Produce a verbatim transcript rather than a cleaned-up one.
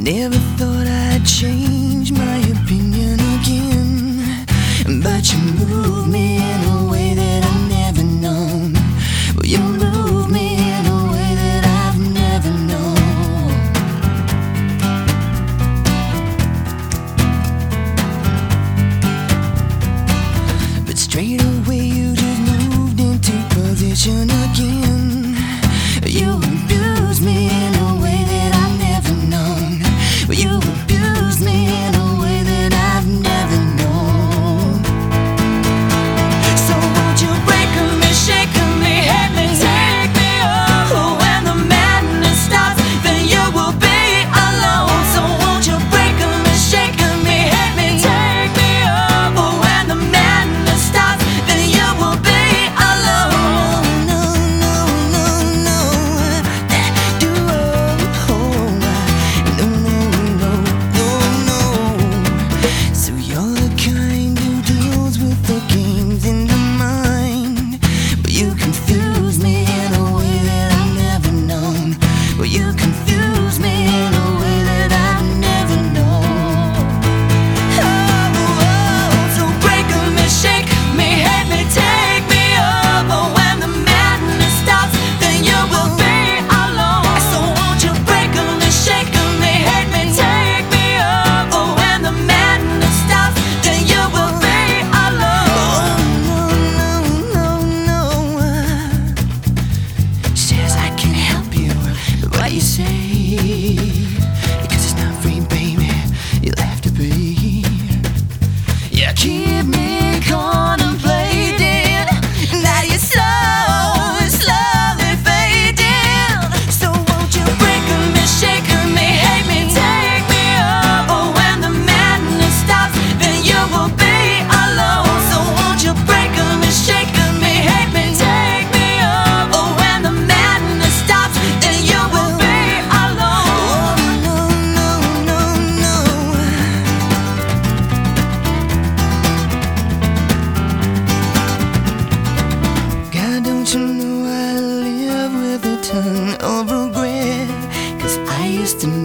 Never thought I'd change my opinion again, but you moved me in a way that I've never known. Well, you moved me in a way that I've never known. But straight away you just moved into position again. You abused me in a way that I've never known. Well, you abused me in a way that I've never known. So won't you break me, shake me, hit me, take me up. When the madness stops, then you will be alone. So won't you break me, shake me, hit me, take me up. When the madness stops, then you will be alone. No, no, no, no. Do oh, oh, no, no, no, no. So you're the kind who deals with the games in the mind, but you confuse me in a way that I've never known. Well, you confuse me in a way that I've never known. Oh, oh, so break me, shake me, hit me, take me up. When the madness stops, then you will be alone. So won't you break me, shake me, hit me, take me up. When the madness stops, then you will be alone. Oh, no, no, no, no. Says I can't help you, but what do you say? Because it's not free, baby, you'll have to pay. You keep me contemplating that you're slow, slowly fading. So won't you break me, shake me, hate me, take me up. When the madness stops, then you will be alone. So won't you break me, shake me, hate me, take me up. When the madness stops, then you will be alone. Oh, no, no, no, no. God, don't you know I live with a ton of regret? 'Cause I used to